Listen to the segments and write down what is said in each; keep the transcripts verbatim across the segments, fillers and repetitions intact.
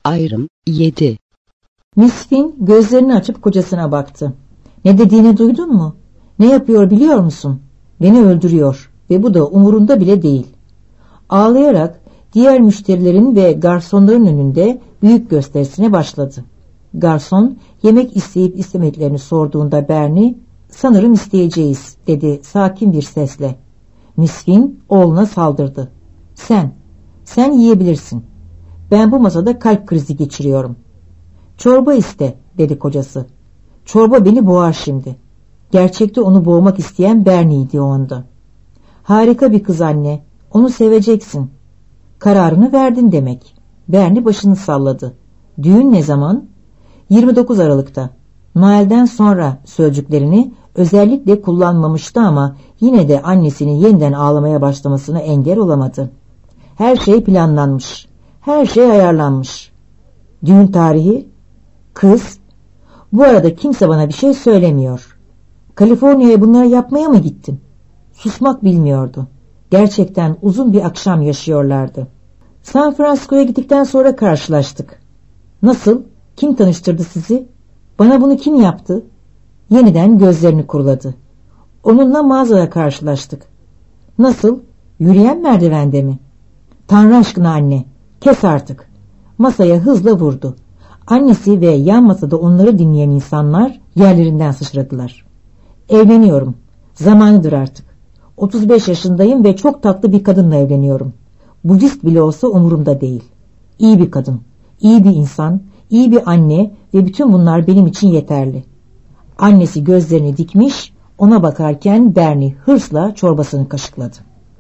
Ayrım yedi. Miss Finn gözlerini açıp kocasına baktı. Ne dediğini duydun mu? Ne yapıyor biliyor musun? Beni öldürüyor ve bu da umurunda bile değil. Ağlayarak diğer müşterilerin ve garsonların önünde büyük gösterisine başladı. Garson yemek isteyip istemediklerini sorduğunda Bernie, sanırım isteyeceğiz dedi sakin bir sesle. Miss Finn oğluna saldırdı. Sen, sen yiyebilirsin. Ben bu masada kalp krizi geçiriyorum. Çorba iste dedi kocası. Çorba beni boğar şimdi. Gerçekte onu boğmak isteyen Bernie'ydi o anda. Harika bir kız anne, onu seveceksin. Kararını verdin demek. Bernie başını salladı. Düğün ne zaman? yirmi dokuz Aralık'ta. Noel'den sonra sözcüklerini özellikle kullanmamıştı ama yine de annesinin yeniden ağlamaya başlamasına engel olamadı. Her şey planlanmış. Her şey ayarlanmış. Düğün tarihi? Kız? Bu arada kimse bana bir şey söylemiyor. Kaliforniya'ya bunları yapmaya mı gittin? Susmak bilmiyordu. Gerçekten uzun bir akşam yaşıyorlardı. San Francisco'ya gittikten sonra karşılaştık. Nasıl? Kim tanıştırdı sizi? Bana bunu kim yaptı? Yeniden gözlerini kuruladı. Onunla mağazada karşılaştık. Nasıl? Yürüyen merdivende mi? Tanrı aşkına anne, kes artık. Masaya hızla vurdu. Annesi ve yan masada onları dinleyen insanlar yerlerinden sıçradılar. Evleniyorum. Zamanıdır artık. otuz beş yaşındayım ve çok tatlı bir kadınla evleniyorum. Budist bile olsa umurumda değil. İyi bir kadın, iyi bir insan, iyi bir anne ve bütün bunlar benim için yeterli. Annesi gözlerini dikmiş, ona bakarken Bernie hırsla çorbasını kaşıkladı.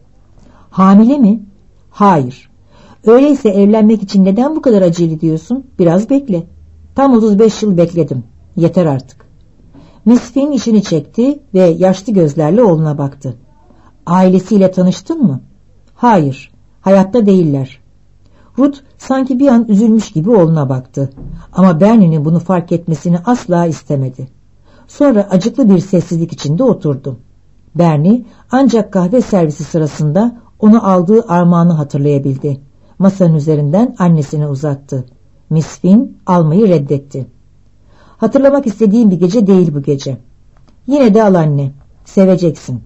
Hamile mi? Hayır. Öyleyse evlenmek için neden bu kadar acele ediyorsun? Biraz bekle. Tam otuz beş yıl bekledim. Yeter artık. Miss Finn işini çekti ve yaşlı gözlerle oğluna baktı. Ailesiyle tanıştın mı? Hayır. Hayatta değiller. Ruth sanki bir an üzülmüş gibi oğluna baktı. Ama Bernie'nin bunu fark etmesini asla istemedi. Sonra acıklı bir sessizlik içinde oturdu. Bernie ancak kahve servisi sırasında onu aldığı armağanı hatırlayabildi. Masanın üzerinden annesine uzattı. Miss Finn almayı reddetti. Hatırlamak istediğim bir gece değil bu gece. Yine de al anne, seveceksin.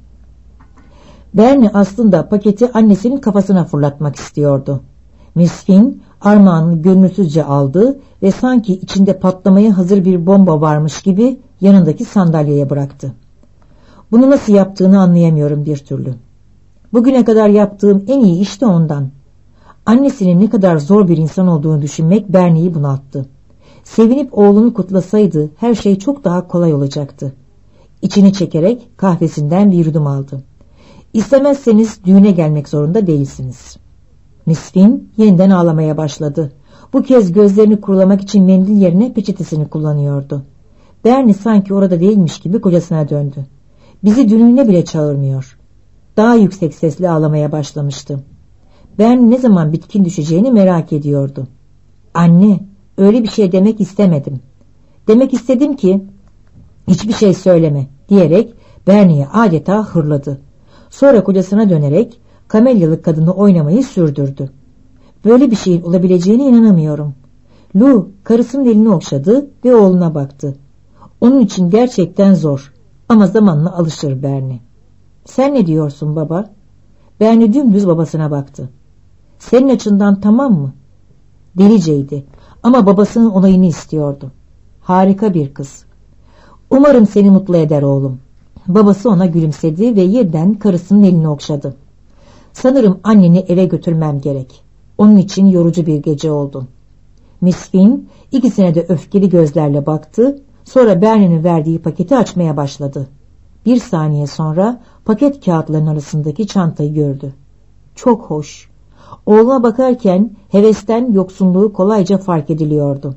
Bernie aslında paketi annesinin kafasına fırlatmak istiyordu. Miss Finn armağanını gönülsüzce aldı ve sanki içinde patlamaya hazır bir bomba varmış gibi yanındaki sandalyeye bıraktı. Bunu nasıl yaptığını anlayamıyorum bir türlü. Bugüne kadar yaptığım en iyi iş de ondan. Annesinin ne kadar zor bir insan olduğunu düşünmek Bernie'yi bunalttı. Sevinip oğlunu kutlasaydı her şey çok daha kolay olacaktı. İçini çekerek kahvesinden bir yudum aldı. İstemezseniz düğüne gelmek zorunda değilsiniz. Miss Finn yeniden ağlamaya başladı. Bu kez gözlerini kurulamak için mendil yerine peçetesini kullanıyordu. Bernie sanki orada değilmiş gibi kocasına döndü. Bizi düğününe bile çağırmıyor. Daha yüksek sesle ağlamaya başlamıştı. Bernie ne zaman bitkin düşeceğini merak ediyordu. Anne, öyle bir şey demek istemedim. Demek istedim ki hiçbir şey söyleme diyerek Bernie'ye adeta hırladı. Sonra kocasına dönerek kamelyalı kadını oynamayı sürdürdü. Böyle bir şeyin olabileceğine inanamıyorum. Lou karısının elini okşadı ve oğluna baktı. Onun için gerçekten zor ama zamanla alışır Bernie. Sen ne diyorsun baba? Bernie dümdüz babasına baktı. Senin açından tamam mı? Deliceydi ama babasının onayını istiyordu. Harika bir kız. Umarım seni mutlu eder oğlum. Babası ona gülümsedi ve yeniden karısının elini okşadı. Sanırım anneni eve götürmem gerek. Onun için yorucu bir gece oldu. Miss Finn ikisine de öfkeli gözlerle baktı. Sonra Bernie'nin verdiği paketi açmaya başladı. Bir saniye sonra paket kağıtlarının arasındaki çantayı gördü. Çok hoş. Oğluna bakarken hevesten yoksunluğu kolayca fark ediliyordu.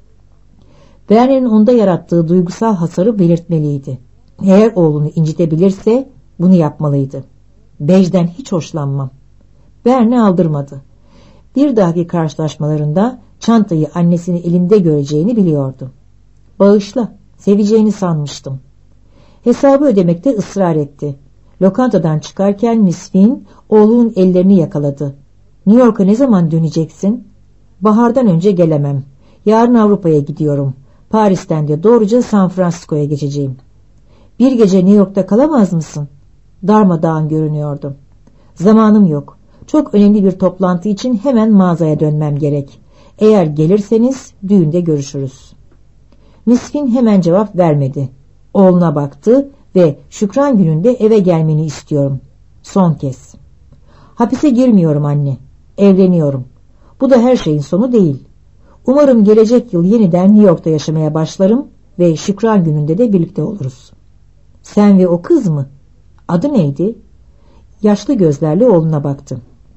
Bernie'nin onda yarattığı duygusal hasarı belirtmeliydi. Eğer oğlunu incitebilirse bunu yapmalıydı. Bej'den hiç hoşlanmam. Bernie aldırmadı. Bir dahaki karşılaşmalarında çantayı annesinin elinde göreceğini biliyordu. Bağışla, seveceğini sanmıştım. Hesabı ödemekte ısrar etti. Lokantadan çıkarken Miss Finn oğlunun ellerini yakaladı. New York'a ne zaman döneceksin? Bahardan önce gelemem. Yarın Avrupa'ya gidiyorum. Paris'ten de doğruca San Francisco'ya geçeceğim. Bir gece New York'ta kalamaz mısın? Darmadağın görünüyordu. Zamanım yok. Çok önemli bir toplantı için hemen mağazaya dönmem gerek. Eğer gelirseniz düğünde görüşürüz. Miss Finn hemen cevap vermedi. Oğluna baktı ve Şükran gününde eve gelmeni istiyorum. Son kez. Hapise girmiyorum anne. Evleniyorum. Bu da her şeyin sonu değil. Umarım gelecek yıl yeniden New York'ta yaşamaya başlarım ve Şükran gününde de birlikte oluruz. Sen ve o kız mı? Adı neydi? Yaşlı gözlerle oğluna baktı.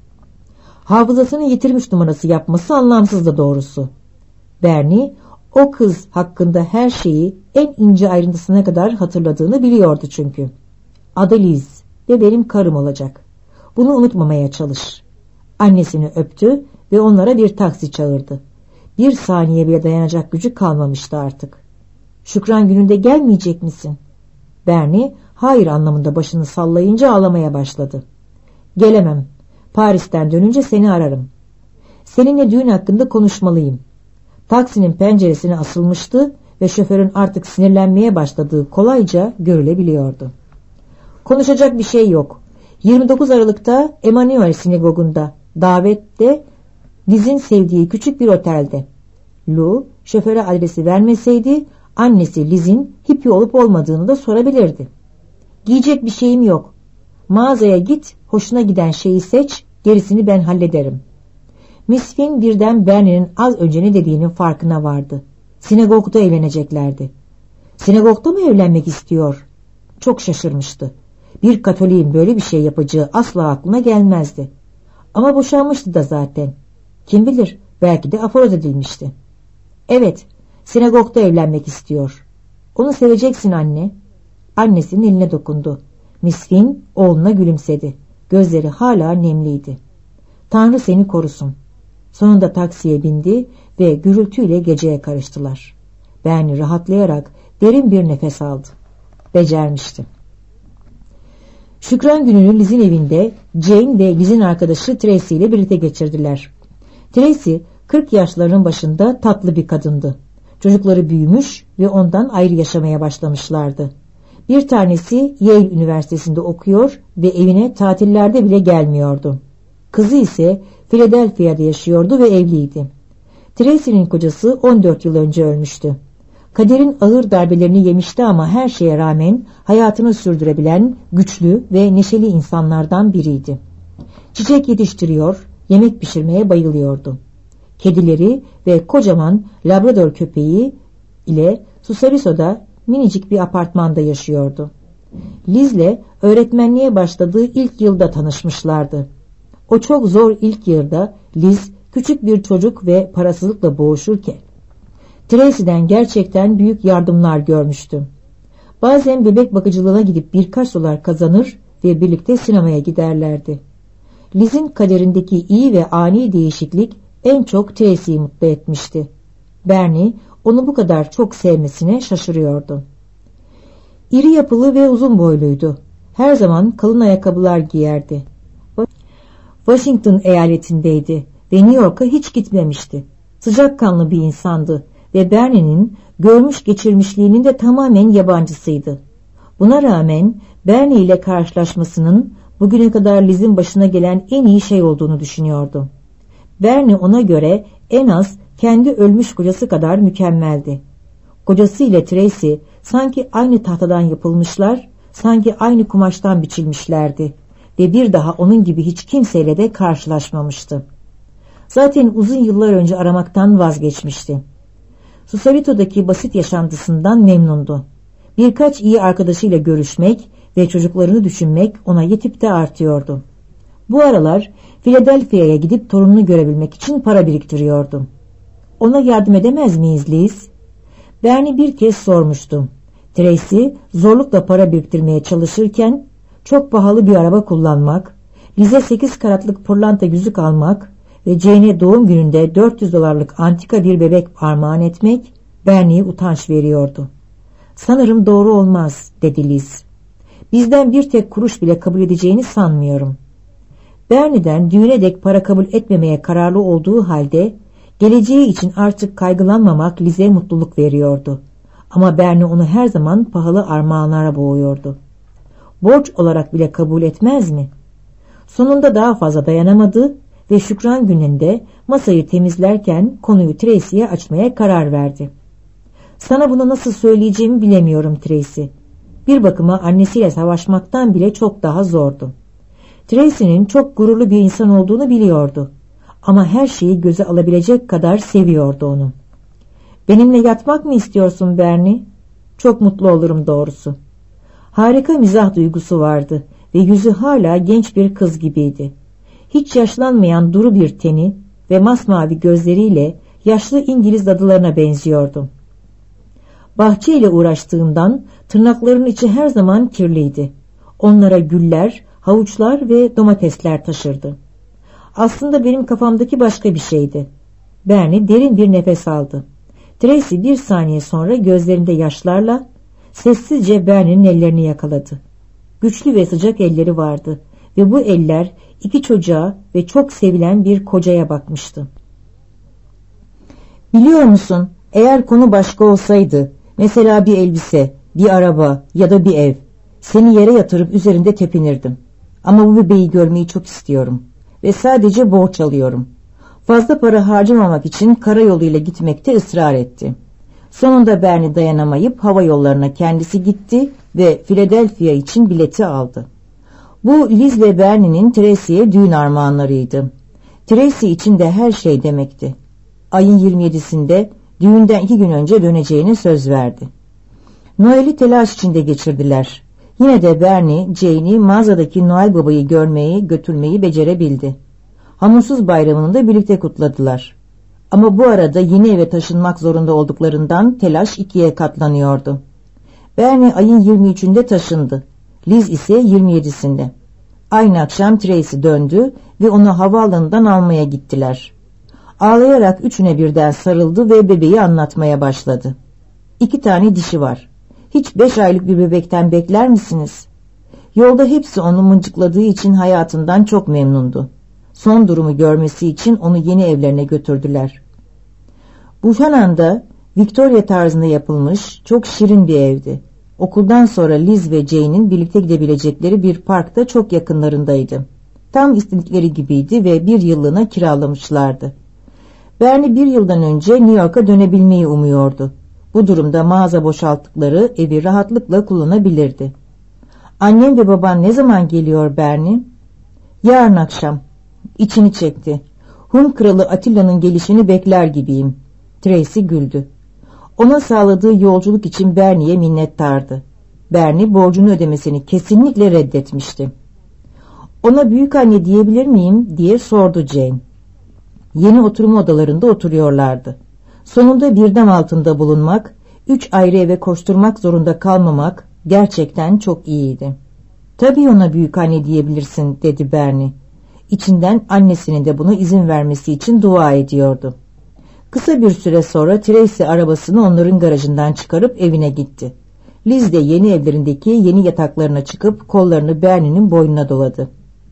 Hafızasını yitirmiş numarası yapması anlamsızdı doğrusu. Bernie o kız hakkında her şeyi en ince ayrıntısına kadar hatırladığını biliyordu çünkü. Adı Liz ve benim karım olacak. Bunu unutmamaya çalış. Annesini öptü ve onlara bir taksi çağırdı. Bir saniye bile dayanacak gücü kalmamıştı artık. Şükran gününde gelmeyecek misin? Bernie hayır anlamında başını sallayınca ağlamaya başladı. Gelemem. Paris'ten dönünce seni ararım. Seninle düğün hakkında konuşmalıyım. Taksinin penceresine asılmıştı ve şoförün artık sinirlenmeye başladığı kolayca görülebiliyordu. Konuşacak bir şey yok. yirmi dokuz Aralık'ta Emanuel Sinagogunda, davette Liz'in sevdiği küçük bir otelde. Lou, şoföre adresi vermeseydi, annesi Liz'in hippie olup olmadığını da sorabilirdi. Giyecek bir şeyim yok. Mağazaya git, hoşuna giden şeyi seç, gerisini ben hallederim. Miss Finn birden Bernie'nin az önce ne dediğinin farkına vardı. Sinagogda evleneceklerdi. Sinagogda mı evlenmek istiyor? Çok şaşırmıştı. Bir Katoliğin böyle bir şey yapacağı asla aklına gelmezdi. Ama boşanmıştı da zaten. Kim bilir, belki de aforoz edilmişti. Evet, sinagogda evlenmek istiyor. Onu seveceksin anne. Annesinin eline dokundu. Miss Finn oğluna gülümsedi. Gözleri hala nemliydi. Tanrı seni korusun. Sonunda taksiye bindi ve gürültüyle geceye karıştılar. Bernie rahatlayarak derin bir nefes aldı. Becermişti. Şükran gününü Liz'in evinde Jane ve Liz'in arkadaşı Tracy ile birlikte geçirdiler. Tracy kırk yaşlarının başında tatlı bir kadındı. Çocukları büyümüş ve ondan ayrı yaşamaya başlamışlardı. Bir tanesi Yale Üniversitesi'nde okuyor ve evine tatillerde bile gelmiyordu. Kızı ise Philadelphia'da yaşıyordu ve evliydi. Tracy'nin kocası on dört yıl önce ölmüştü. Kaderin ağır darbelerini yemişti ama her şeye rağmen hayatını sürdürebilen güçlü ve neşeli insanlardan biriydi. Çiçek yetiştiriyor, yemek pişirmeye bayılıyordu. Kedileri ve kocaman Labrador köpeği ile Susariso'da minicik bir apartmanda yaşıyordu. Liz'le öğretmenliğe başladığı ilk yılda tanışmışlardı. O çok zor ilk yılda Liz küçük bir çocuk ve parasızlıkla boğuşurken Tracy'den gerçekten büyük yardımlar görmüştü. Bazen bebek bakıcılığına gidip birkaç dolar kazanır ve birlikte sinemaya giderlerdi. Liz'in kaderindeki iyi ve ani değişiklik en çok Tracy'yi mutlu etmişti. Bernie onu bu kadar çok sevmesine şaşırıyordu. İri yapılı ve uzun boyluydu. Her zaman kalın ayakkabılar giyerdi. Washington eyaletindeydi ve New York'a hiç gitmemişti. Sıcakkanlı bir insandı ve Bernie'nin görmüş geçirmişliğinin de tamamen yabancısıydı. Buna rağmen Bernie ile karşılaşmasının bugüne kadar Liz'in başına gelen en iyi şey olduğunu düşünüyordu. Bernie ona göre en az kendi ölmüş kocası kadar mükemmeldi. Kocası ile Tracy sanki aynı tahtadan yapılmışlar, sanki aynı kumaştan biçilmişlerdi ve bir daha onun gibi hiç kimseyle de karşılaşmamıştı. Zaten uzun yıllar önce aramaktan vazgeçmişti. Susavito'daki basit yaşantısından memnundu. Birkaç iyi arkadaşıyla görüşmek ve çocuklarını düşünmek ona yetip de artıyordu. Bu aralar Philadelphia'ya gidip torununu görebilmek için para biriktiriyordu. Ona yardım edemez miyiz Liz? Bernie bir kez sormuştu. Tracy zorlukla para biriktirmeye çalışırken çok pahalı bir araba kullanmak, Liz'e sekiz karatlık pırlanta yüzük almak ve Jane'e doğum gününde dört yüz dolarlık antika bir bebek armağan etmek Bernie'ye utanç veriyordu. Sanırım doğru olmaz dedi Liz. Bizden bir tek kuruş bile kabul edeceğini sanmıyorum. Bernie'den düğüne dek para kabul etmemeye kararlı olduğu halde Geleceği için artık kaygılanmamak Liz'e mutluluk veriyordu. Ama Bernie onu her zaman pahalı armağanlara boğuyordu. Borç olarak bile kabul etmez mi? Sonunda daha fazla dayanamadı ve Şükran gününde masayı temizlerken konuyu Tracy'ye açmaya karar verdi. Sana bunu nasıl söyleyeceğimi bilemiyorum Tracy. Bir bakıma annesiyle savaşmaktan bile çok daha zordu. Tracy'nin çok gururlu bir insan olduğunu biliyordu. Ama her şeyi göze alabilecek kadar seviyordu onu. Benimle yatmak mı istiyorsun Bernie? Çok mutlu olurum doğrusu. Harika mizah duygusu vardı ve yüzü hala genç bir kız gibiydi. Hiç yaşlanmayan duru bir teni ve masmavi gözleriyle yaşlı İngiliz dadılarına benziyordu. Bahçeyle uğraştığından tırnaklarının içi her zaman kirliydi. Onlara güller, havuçlar ve domatesler taşırdı. Aslında benim kafamdaki başka bir şeydi. Bernie derin bir nefes aldı. Tracy bir saniye sonra gözlerinde yaşlarla sessizce Bernie'nin ellerini yakaladı. Güçlü ve sıcak elleri vardı ve bu eller iki çocuğa ve çok sevilen bir kocaya bakmıştı. Biliyor musun, eğer konu başka olsaydı, mesela bir elbise, bir araba ya da bir ev, seni yere yatırıp üzerinde tepinirdim. Ama bu bebeği görmeyi çok istiyorum ve sadece borç alıyorum. Fazla para harcamamak için karayoluyla gitmekte ısrar etti. Sonunda Bernie dayanamayıp hava yollarına kendisi gitti ve Philadelphia için bileti aldı. Bu Liz ve Bernie'nin Tracy'ye düğün armağanlarıydı. Tracy için de her şey demekti. Ayın yirmi yedisinde düğünden iki gün önce döneceğine söz verdi. Noel'i telaş içinde geçirdiler. Yine de Bernie, Jane'i mağazadaki Noel Baba'yı görmeyi, götürmeyi becerebildi. Hamursuz bayramını da birlikte kutladılar. Ama bu arada yeni eve taşınmak zorunda olduklarından telaş ikiye katlanıyordu. Bernie ayın yirmi üçünde taşındı. Liz ise yirmi yedisinde. Aynı akşam Tracy döndü ve onu havaalanından almaya gittiler. Ağlayarak üçüne birden sarıldı ve bebeği anlatmaya başladı. İki tane dişi var. Hiç beş aylık bir bebekten bekler misiniz? Yolda hepsi onu mıncıkladığı için hayatından çok memnundu. Son durumu görmesi için onu yeni evlerine götürdüler. Buchanan'da Victoria tarzında yapılmış çok şirin bir evdi. Okuldan sonra Liz ve Jane'in birlikte gidebilecekleri bir parkta çok yakınlarındaydı. Tam istedikleri gibiydi ve bir yıllığına kiralamışlardı. Bernie bir yıldan önce New York'a dönebilmeyi umuyordu. Bu durumda mağaza boşalttıkları evi rahatlıkla kullanabilirdi. Annem ve baban ne zaman geliyor Bernie? Yarın akşam. İçini çekti. Hun kralı Atilla'nın gelişini bekler gibiyim. Tracy güldü. Ona sağladığı yolculuk için Bernie'ye minnettardı. Bernie borcunu ödemesini kesinlikle reddetmişti. Ona büyükanne diyebilir miyim diye sordu Jane. Yeni oturma odalarında oturuyorlardı. Sonunda bir dam altında bulunmak, üç ayrı eve koşturmak zorunda kalmamak gerçekten çok iyiydi. Tabii ona büyükanne diyebilirsin dedi Bernie. İçinden annesinin de buna izin vermesi için dua ediyordu. Kısa bir süre sonra Tracy arabasını onların garajından çıkarıp evine gitti. Liz de yeni evlerindeki yeni yataklarına çıkıp kollarını Bernie'nin boynuna doladı.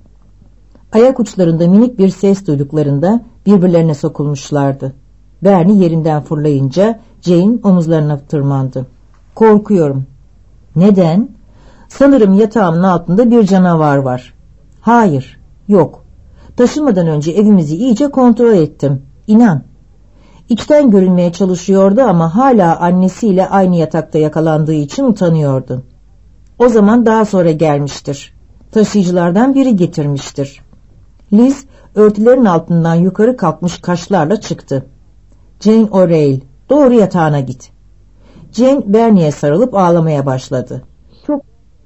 Ayak uçlarında minik bir ses duyduklarında birbirlerine sokulmuşlardı. Bernie yerinden fırlayınca Jane omuzlarına tırmandı. Korkuyorum. Neden? Sanırım yatağımın altında bir canavar var. Hayır, yok. Taşınmadan önce evimizi iyice kontrol ettim. İnan. İçten görünmeye çalışıyordu ama hala annesiyle aynı yatakta yakalandığı için utanıyordu. O zaman daha sonra gelmiştir. Taşıyıcılardan biri getirmiştir. Liz örtülerin altından yukarı kalkmış kaşlarla çıktı. Jane O'Reilly, doğru yatağına git. Jane Bernie'ye sarılıp ağlamaya başladı. Çok,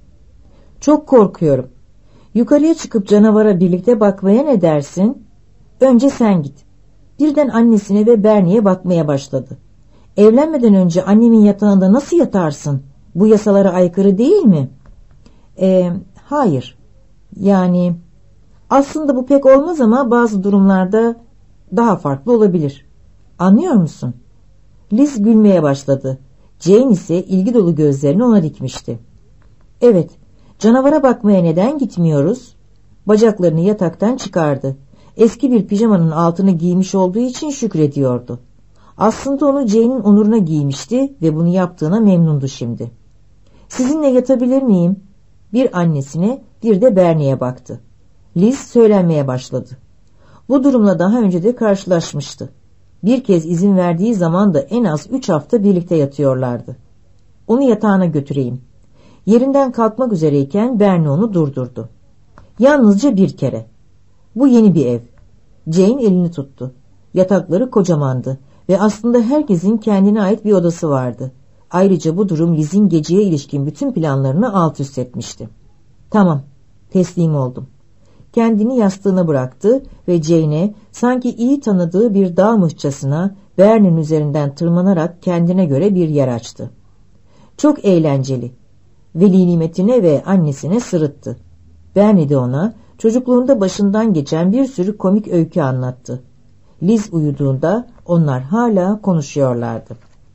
çok korkuyorum. Yukarıya çıkıp canavara birlikte bakmaya ne dersin? Önce sen git. Birden annesine ve Bernie'ye bakmaya başladı. Evlenmeden önce annemin yatağında nasıl yatarsın? Bu yasalara aykırı değil mi? Ee, hayır. Yani aslında bu pek olmaz ama bazı durumlarda daha farklı olabilir. Anlıyor musun? Liz gülmeye başladı. Jane ise ilgi dolu gözlerini ona dikmişti. Evet, canavara bakmaya neden gitmiyoruz? Bacaklarını yataktan çıkardı. Eski bir pijamanın altını giymiş olduğu için şükrediyordu. Aslında onu Jane'in onuruna giymişti ve bunu yaptığına memnundu şimdi. "Sizinle yatabilir miyim?" Bir annesine, bir de Bernie'ye baktı. Liz söylenmeye başladı. Bu durumla daha önce de karşılaşmıştı. Bir kez izin verdiği zaman da en az üç hafta birlikte yatıyorlardı. "Onu yatağına götüreyim." Yerinden kalkmak üzereyken Bernie onu durdurdu. "Yalnızca bir kere. Bu yeni bir ev." Jane elini tuttu. Yatakları kocamandı ve aslında herkesin kendine ait bir odası vardı. Ayrıca bu durum Liz'in geceye ilişkin bütün planlarını alt üst etmişti. "Tamam," teslim oldum. Kendini yastığına bıraktı ve Jane'e sanki iyi tanıdığı bir dağmışçasına Bernie'nin üzerinden tırmanarak kendine göre bir yer açtı. Çok eğlenceli. Veli nimetine ve annesine sırıttı. Bernie de ona çocukluğunda başından geçen bir sürü komik öykü anlattı. Liz uyuduğunda onlar hala konuşuyorlardı.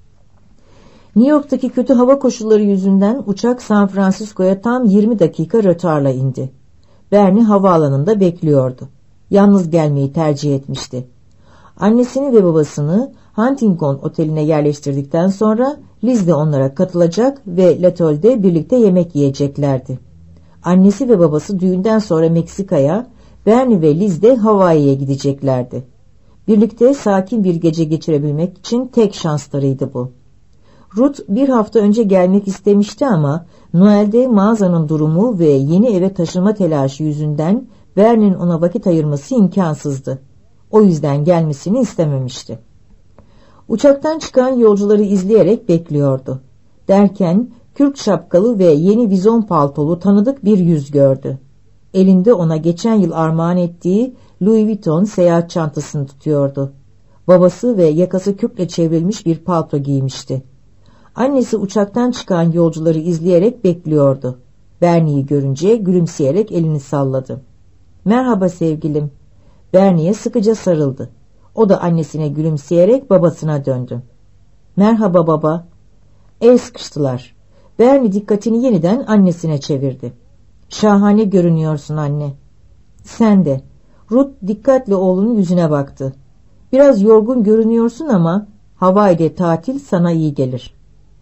New York'taki kötü hava koşulları yüzünden uçak San Francisco'ya tam yirmi dakika rötarla indi. Bernie havaalanında bekliyordu. Yalnız gelmeyi tercih etmişti. Annesini ve babasını Huntington Oteli'ne yerleştirdikten sonra Liz de onlara katılacak ve L'Atol'de birlikte yemek yiyeceklerdi. Annesi ve babası düğünden sonra Meksika'ya, Bernie ve Liz de Hawaii'ye gideceklerdi. Birlikte sakin bir gece geçirebilmek için tek şanslarıydı bu. Ruth bir hafta önce gelmek istemişti ama Noel'de mağazanın durumu ve yeni eve taşınma telaşı yüzünden Bernie'nin ona vakit ayırması imkansızdı. O yüzden gelmesini istememişti. Uçaktan çıkan yolcuları izleyerek bekliyordu. Derken kürk şapkalı ve yeni vizon paltolu tanıdık bir yüz gördü. Elinde ona geçen yıl armağan ettiği Louis Vuitton seyahat çantasını tutuyordu. Babası ve yakası kürkle çevrilmiş bir palto giymişti. Annesi uçaktan çıkan yolcuları izleyerek bekliyordu. Bernie'yi görünce gülümseyerek elini salladı. "Merhaba sevgilim." Bernie'ye sıkıca sarıldı. O da annesine gülümseyerek babasına döndü. "Merhaba baba." El sıkıştılar. Bernie dikkatini yeniden annesine çevirdi. "Şahane görünüyorsun anne." "Sen de." Ruth dikkatle oğlunun yüzüne baktı. "Biraz yorgun görünüyorsun ama Hawaii'de tatil sana iyi gelir."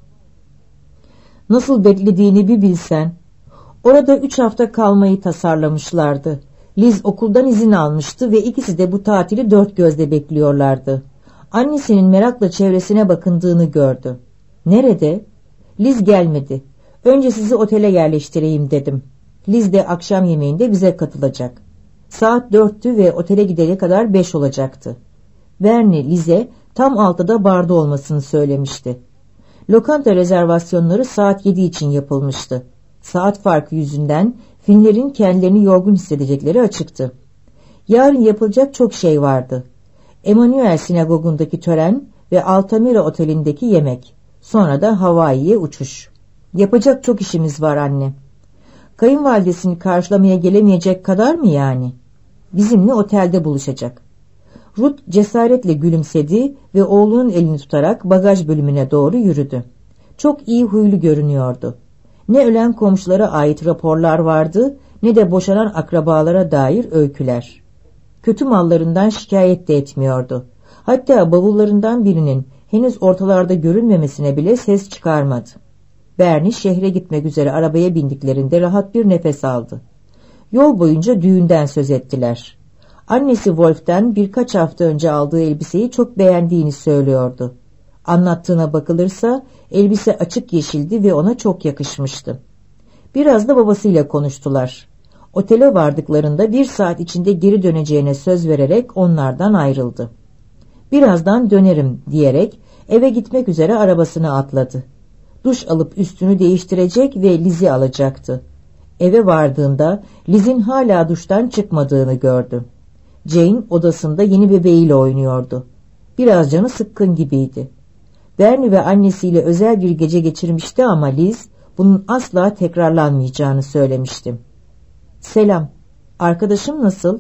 Nasıl beklediğini bir bilsen. Orada üç hafta kalmayı tasarlamışlardı. Liz okuldan izin almıştı ve ikisi de bu tatili dört gözle bekliyorlardı. Annesinin merakla çevresine bakındığını gördü. "Nerede?" "Liz gelmedi. Önce sizi otele yerleştireyim dedim. Liz de akşam yemeğinde bize katılacak." Saat dörttü ve otele gidene kadar beş olacaktı. Bernie Liz'e tam altıda barda olmasını söylemişti. Lokanta rezervasyonları saat yedi için yapılmıştı. Saat farkı yüzünden Finlerin kendilerini yorgun hissedecekleri açıktı. Yarın yapılacak çok şey vardı. Emanuel sinagogundaki tören ve Altamira otelindeki yemek. Sonra da Hawaii'ye uçuş. "Yapacak çok işimiz var anne." "Kayınvalidesini karşılamaya gelemeyecek kadar mı yani?" "Bizimle otelde buluşacak." Ruth cesaretle gülümsedi ve oğlunun elini tutarak bagaj bölümüne doğru yürüdü. Çok iyi huylu görünüyordu. Ne ölen komşulara ait raporlar vardı ne de boşanan akrabalara dair öyküler. Kötü mallarından şikayet de etmiyordu. Hatta bavullarından birinin henüz ortalarda görünmemesine bile ses çıkarmadı. Bernie şehre gitmek üzere arabaya bindiklerinde rahat bir nefes aldı. Yol boyunca düğünden söz ettiler. Annesi Wolf'ten birkaç hafta önce aldığı elbiseyi çok beğendiğini söylüyordu. Anlattığına bakılırsa elbise açık yeşildi ve ona çok yakışmıştı. Biraz da babasıyla konuştular. Otele vardıklarında bir saat içinde geri döneceğine söz vererek onlardan ayrıldı. "Birazdan dönerim," diyerek eve gitmek üzere arabasına atladı. Duş alıp üstünü değiştirecek ve Liz'i alacaktı. Eve vardığında Liz'in hala duştan çıkmadığını gördü. Jane odasında yeni bebeğiyle oynuyordu. Biraz canı sıkkın gibiydi. Bernie ve annesiyle özel bir gece geçirmişti ama Liz bunun asla tekrarlanmayacağını söylemişti. "Selam, arkadaşım nasıl?"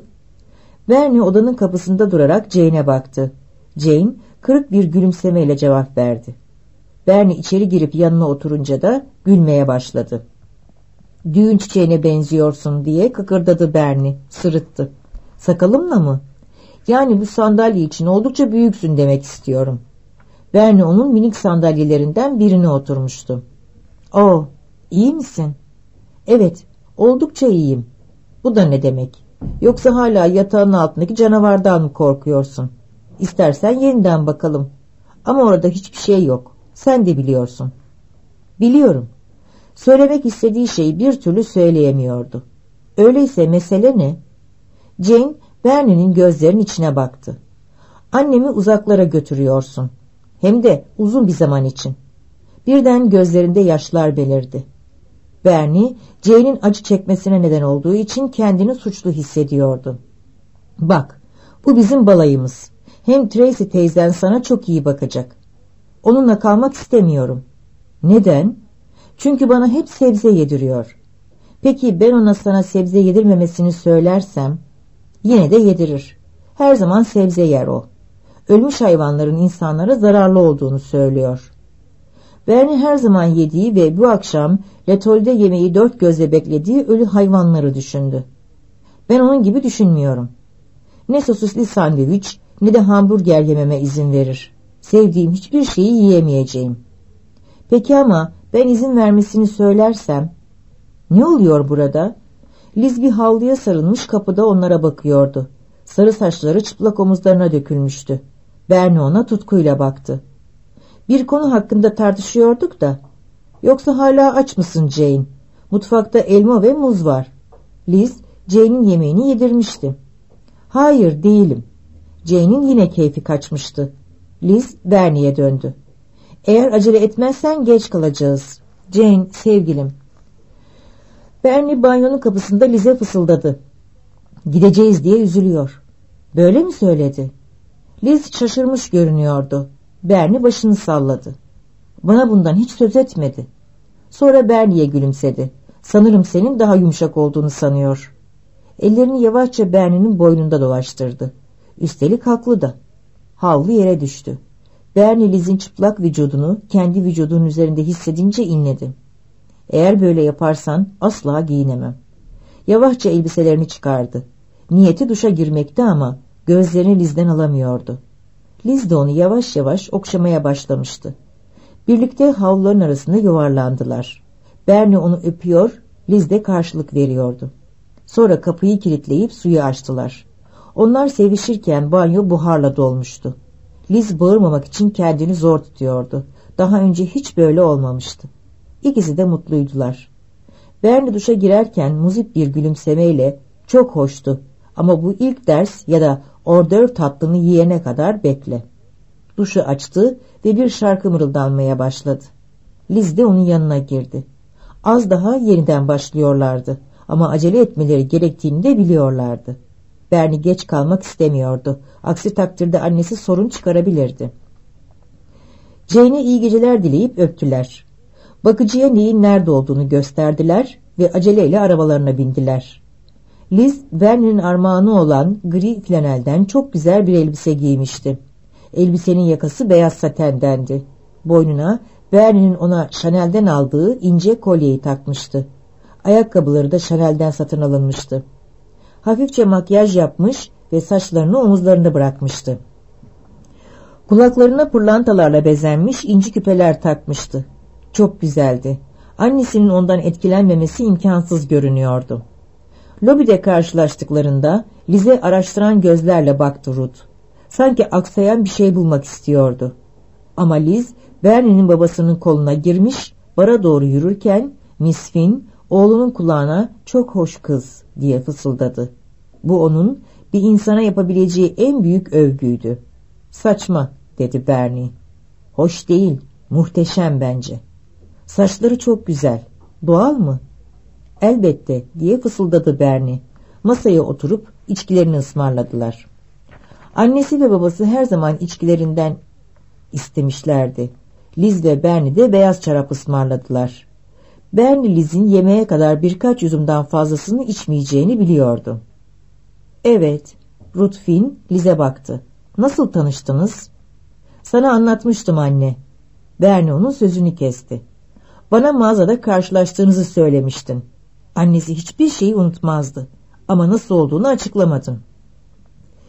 Bernie odanın kapısında durarak Jane'e baktı. Jane kırık bir gülümsemeyle cevap verdi. Bernie içeri girip yanına oturunca da gülmeye başladı. "Düğün çiçeğine benziyorsun," diye kıkırdadı Bernie, sırıttı. "Sakalımla mı?" Yani bu sandalye için oldukça büyüksün demek istiyorum. Bernie onun minik sandalyelerinden birine oturmuştu. "Oo, iyi misin?" "Evet, oldukça iyiyim." "Bu da ne demek? Yoksa hala yatağın altındaki canavardan mı korkuyorsun? İstersen yeniden bakalım. Ama orada hiçbir şey yok. Sen de biliyorsun." "Biliyorum." Söylemek istediği şeyi bir türlü söyleyemiyordu. "Öyleyse mesele ne?" Jane, Bernie'nin gözlerinin içine baktı. "Annemi uzaklara götürüyorsun. Hem de uzun bir zaman için." Birden gözlerinde yaşlar belirdi. Bernie, Jane'in acı çekmesine neden olduğu için kendini suçlu hissediyordu. "Bak, bu bizim balayımız. Hem Tracy teyzen sana çok iyi bakacak. Onunla kalmak istemiyorum." "Neden?" "Çünkü bana hep sebze yediriyor." "Peki ben ona sana sebze yedirmemesini söylersem?" "Yine de yedirir. Her zaman sebze yer o. Ölmüş hayvanların insanlara zararlı olduğunu söylüyor." Bernie her zaman yediği ve bu akşam Letol'de yemeği dört gözle beklediği ölü hayvanları düşündü. "Ben onun gibi düşünmüyorum. Ne sosisli sandviç ne de hamburger yememe izin verir. Sevdiğim hiçbir şeyi yiyemeyeceğim." "Peki ama ben izin vermesini söylersem?" "Ne oluyor burada?" Liz bir havluya sarılmış kapıda onlara bakıyordu. Sarı saçları çıplak omuzlarına dökülmüştü. Bernie ona tutkuyla baktı. "Bir konu hakkında tartışıyorduk da." "Yoksa hala aç mısın Jane? Mutfakta elma ve muz var." Liz, Jane'in yemeğini yedirmişti. "Hayır, değilim." Jane'in yine keyfi kaçmıştı. Liz, Bernie'ye döndü. "Eğer acele etmezsen geç kalacağız." "Jane, sevgilim." Bernie banyonun kapısında Liz'e fısıldadı. "Gideceğiz diye üzülüyor." "Böyle mi söyledi?" Liz şaşırmış görünüyordu. Bernie başını salladı. "Bana bundan hiç söz etmedi." Sonra Bernie'ye gülümsedi. "Sanırım senin daha yumuşak olduğunu sanıyor." Ellerini yavaşça Bernie'nin boynunda dolaştırdı. Üstelik haklı da. Havlu yere düştü. Bernie Liz'in çıplak vücudunu kendi vücudunun üzerinde hissedince inledi. "Eğer böyle yaparsan asla giyinemem." Yavaşça elbiselerini çıkardı. Niyeti duşa girmekti ama gözlerini Liz'den alamıyordu. Liz de onu yavaş yavaş okşamaya başlamıştı. Birlikte havluların arasında yuvarlandılar. Bernie onu öpüyor, Liz de karşılık veriyordu. Sonra kapıyı kilitleyip suyu açtılar. Onlar sevişirken banyo buharla dolmuştu. Liz bağırmamak için kendini zor tutuyordu. Daha önce hiç böyle olmamıştı. İkisi de mutluydular. Bernie duşa girerken muzip bir gülümsemeyle "Çok hoştu ama bu ilk ders ya da ordör tatlını yiyene kadar bekle." Duşu açtı ve bir şarkı mırıldanmaya başladı. Liz de onun yanına girdi. Az daha yeniden başlıyorlardı ama acele etmeleri gerektiğini de biliyorlardı. Bernie geç kalmak istemiyordu. Aksi takdirde annesi sorun çıkarabilirdi. Jane'e iyi geceler dileyip öptüler. Bakıcıya neyin nerede olduğunu gösterdiler ve aceleyle arabalarına bindiler. Liz, Bernie'nin armağanı olan gri flanelden çok güzel bir elbise giymişti. Elbisenin yakası beyaz satendendi. Boynuna Bernie'nin ona Chanel'den aldığı ince kolyeyi takmıştı. Ayakkabıları da Chanel'den satın alınmıştı. Hafifçe makyaj yapmış ve saçlarını omuzlarında bırakmıştı. Kulaklarına pırlantalarla bezenmiş inci küpeler takmıştı. Çok güzeldi. Annesinin ondan etkilenmemesi imkansız görünüyordu. Lobide karşılaştıklarında Liz'e araştıran gözlerle baktı Ruth. Sanki aksayan bir şey bulmak istiyordu. Ama Liz, Bernie'nin babasının koluna girmiş, bara doğru yürürken Miss Finn oğlunun kulağına "Çok hoş kız" diye fısıldadı. Bu onun bir insana yapabileceği en büyük övgüydü. "Saçma," dedi Bernie. "Hoş değil, muhteşem bence." "Saçları çok güzel. Doğal mı?" "Elbette," diye fısıldadı Bernie. Masaya oturup içkilerini ısmarladılar. Annesi ve babası her zaman içkilerinden istemişlerdi. Liz ve Bernie de beyaz şarap ısmarladılar. Bernie Liz'in yemeğe kadar birkaç yudumdan fazlasını içmeyeceğini biliyordu. "Evet," Ruth Finn Liz'e baktı. "Nasıl tanıştınız?" "Sana anlatmıştım anne." Bernie onun sözünü kesti. "Bana mağazada karşılaştığınızı söylemiştin." Annesi hiçbir şeyi unutmazdı ama nasıl olduğunu açıklamadın.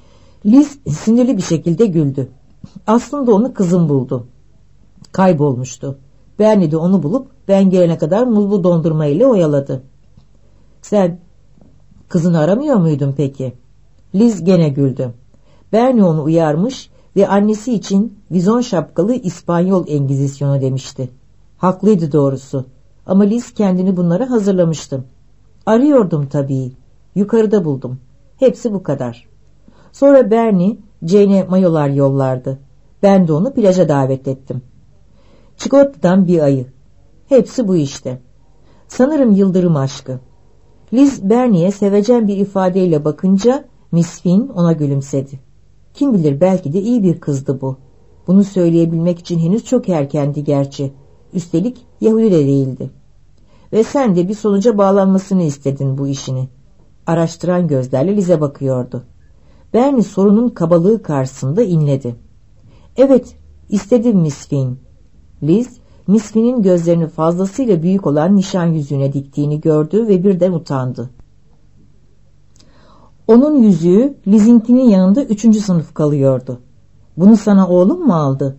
Liz sinirli bir şekilde güldü. Aslında onu kızım buldu. Kaybolmuştu. Bernie de onu bulup ben gelene kadar muzlu dondurma ile oyaladı. Sen kızını aramıyor muydun peki? Liz gene güldü. Bernie onu uyarmış ve annesi için vizon şapkalı İspanyol Engizisyonu demişti. Haklıydı doğrusu. Ama Liz kendini bunlara hazırlamıştı. Arıyordum tabii. Yukarıda buldum. Hepsi bu kadar. Sonra Bernie Jane'e mayolar yollardı. Ben de onu plaja davet ettim. Çikolata'dan bir ayı. Hepsi bu işte. Sanırım yıldırım aşkı. Liz Bernie'ye sevecen bir ifadeyle bakınca Miss Finn ona gülümsedi. Kim bilir, belki de iyi bir kızdı bu. Bunu söyleyebilmek için henüz çok erkendi gerçi. Üstelik Yahudi de değildi. Ve sen de bir sonuca bağlanmasını istedin bu işini. Araştıran gözlerle Liz'e bakıyordu. Bernie sorunun kabalığı karşısında inledi. Evet, istedim Miss Finn. Liz, Miss Finn'in gözlerini fazlasıyla büyük olan nişan yüzüğüne diktiğini gördü ve birden utandı. Onun yüzüğü Liz'inkinin yanında üçüncü sınıf kalıyordu. Bunu sana oğlum mu aldı?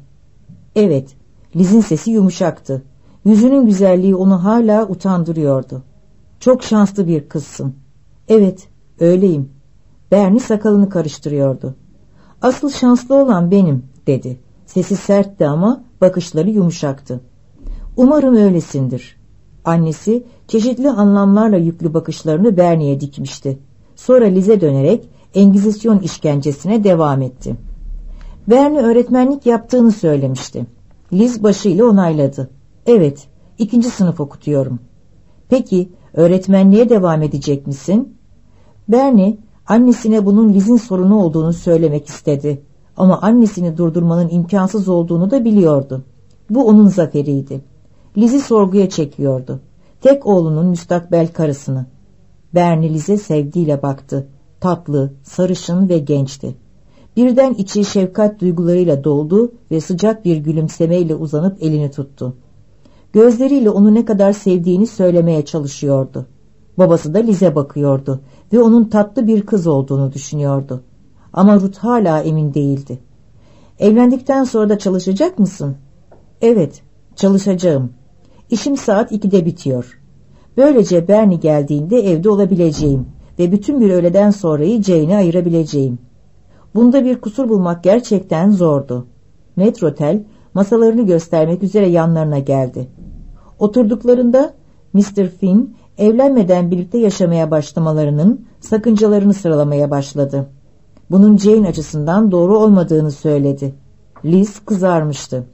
Evet, Liz'in sesi yumuşaktı. Yüzünün güzelliği onu hala utandırıyordu. Çok şanslı bir kızsın. Evet, öyleyim. Bernie sakalını karıştırıyordu. Asıl şanslı olan benim, dedi. Sesi sertti ama bakışları yumuşaktı. Umarım öylesindir. Annesi çeşitli anlamlarla yüklü bakışlarını Bernie'ye dikmişti. Sonra Liz'e dönerek Engizisyon işkencesine devam etti. Bernie öğretmenlik yaptığını söylemişti. Liz başıyla onayladı. Evet, ikinci sınıf okutuyorum. Peki, öğretmenliğe devam edecek misin? Bernie, annesine bunun Liz'in sorunu olduğunu söylemek istedi. Ama annesini durdurmanın imkansız olduğunu da biliyordu. Bu onun zaferiydi. Liz'i sorguya çekiyordu. Tek oğlunun müstakbel karısını. Bernie Liz'e sevgiyle baktı. Tatlı, sarışın ve gençti. Birden içi şefkat duygularıyla doldu ve sıcak bir gülümsemeyle uzanıp elini tuttu. Gözleriyle onu ne kadar sevdiğini söylemeye çalışıyordu. Babası da Liz'e bakıyordu ve onun tatlı bir kız olduğunu düşünüyordu. Ama Ruth hala emin değildi. Evlendikten sonra da çalışacak mısın? Evet, çalışacağım. İşim saat ikide bitiyor. Böylece Bernie geldiğinde evde olabileceğim ve bütün bir öğleden sonrayı Jane'e ayırabileceğim. Bunda bir kusur bulmak gerçekten zordu. Metrotel masalarını göstermek üzere yanlarına geldi. Oturduklarında mister Finn evlenmeden birlikte yaşamaya başlamalarının sakıncalarını sıralamaya başladı. Bunun Jane açısından doğru olmadığını söyledi. Liz kızarmıştı.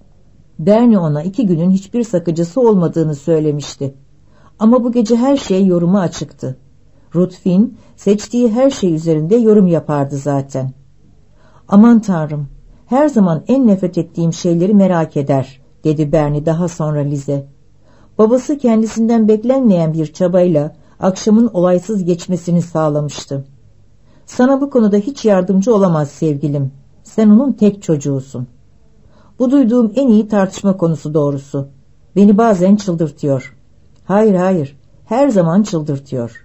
Bernie ona iki günün hiçbir sakıncası olmadığını söylemişti. Ama bu gece her şey yoruma açıktı. Ruth Finn seçtiği her şey üzerinde yorum yapardı zaten. Aman Tanrım, her zaman en nefret ettiğim şeyleri merak eder, dedi Bernie daha sonra Liz'e. Babası kendisinden beklenmeyen bir çabayla akşamın olaysız geçmesini sağlamıştı. Sana bu konuda hiç yardımcı olamaz sevgilim. Sen onun tek çocuğusun. Bu duyduğum en iyi tartışma konusu doğrusu. Beni bazen çıldırtıyor. Hayır hayır, her zaman çıldırtıyor.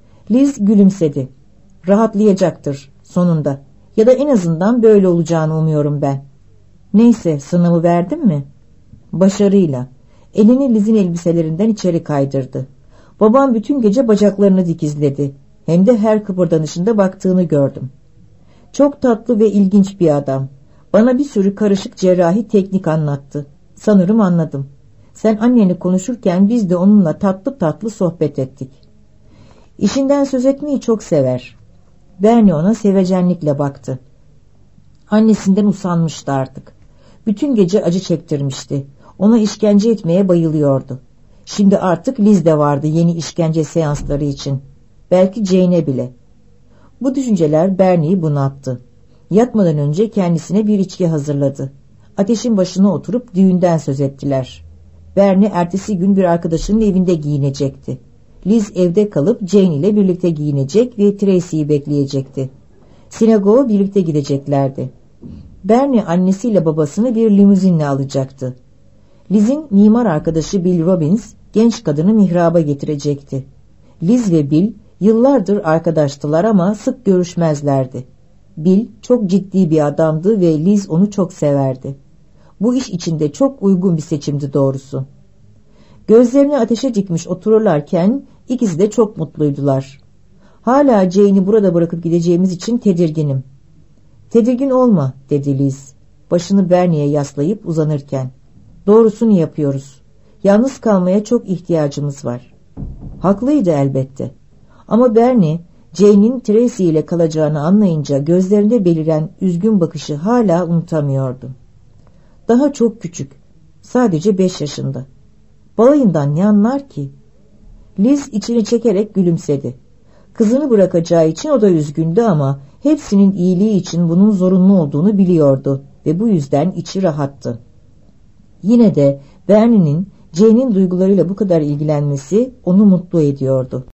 Liz gülümsedi. Rahatlayacaktır sonunda. Ya da en azından böyle olacağını umuyorum ben. Neyse, sınavı verdin mi? Başarıyla. Elini Liz'in elbiselerinden içeri kaydırdı. Babam bütün gece bacaklarını dikizledi. Hem de her kıpırdanışında baktığını gördüm. Çok tatlı ve ilginç bir adam. Bana bir sürü karışık cerrahi teknik anlattı. Sanırım anladım. Sen anneni konuşurken biz de onunla tatlı tatlı sohbet ettik. İşinden söz etmeyi çok sever. Bernie ona sevecenlikle baktı. Annesinden usanmıştı artık. Bütün gece acı çektirmişti. Ona işkence etmeye bayılıyordu. Şimdi artık Liz de vardı yeni işkence seansları için. Belki Jane'e bile. Bu düşünceler Bernie'yi bunalttı. Yatmadan önce kendisine bir içki hazırladı. Ateşin başına oturup düğünden söz ettiler. Bernie ertesi gün bir arkadaşının evinde giyinecekti. Liz evde kalıp Jane ile birlikte giyinecek ve Tracy'yi bekleyecekti. Sinagoga birlikte gideceklerdi. Bernie annesiyle babasını bir limuzinle alacaktı. Liz'in mimar arkadaşı Bill Robbins genç kadını mihraba getirecekti. Liz ve Bill yıllardır arkadaştılar ama sık görüşmezlerdi. Bill çok ciddi bir adamdı ve Liz onu çok severdi. Bu iş içinde çok uygun bir seçimdi doğrusu. Gözlerini ateşe dikmiş otururlarken ikisi de çok mutluydular. Hala Jane'i burada bırakıp gideceğimiz için tedirginim. Tedirgin olma, dedi Liz, başını Bernie'ye yaslayıp uzanırken. Doğrusunu yapıyoruz. Yalnız kalmaya çok ihtiyacımız var. Haklıydı elbette. Ama Bernie, Jane'in Tracy ile kalacağını anlayınca gözlerinde beliren üzgün bakışı hala unutamıyordu. Daha çok küçük, sadece beş yaşında. Balayından ne anlar ki? Liz içini çekerek gülümsedi. Kızını bırakacağı için o da üzgündü ama hepsinin iyiliği için bunun zorunlu olduğunu biliyordu ve bu yüzden içi rahattı. Yine de Bernie'nin Jane'in duygularıyla bu kadar ilgilenmesi onu mutlu ediyordu.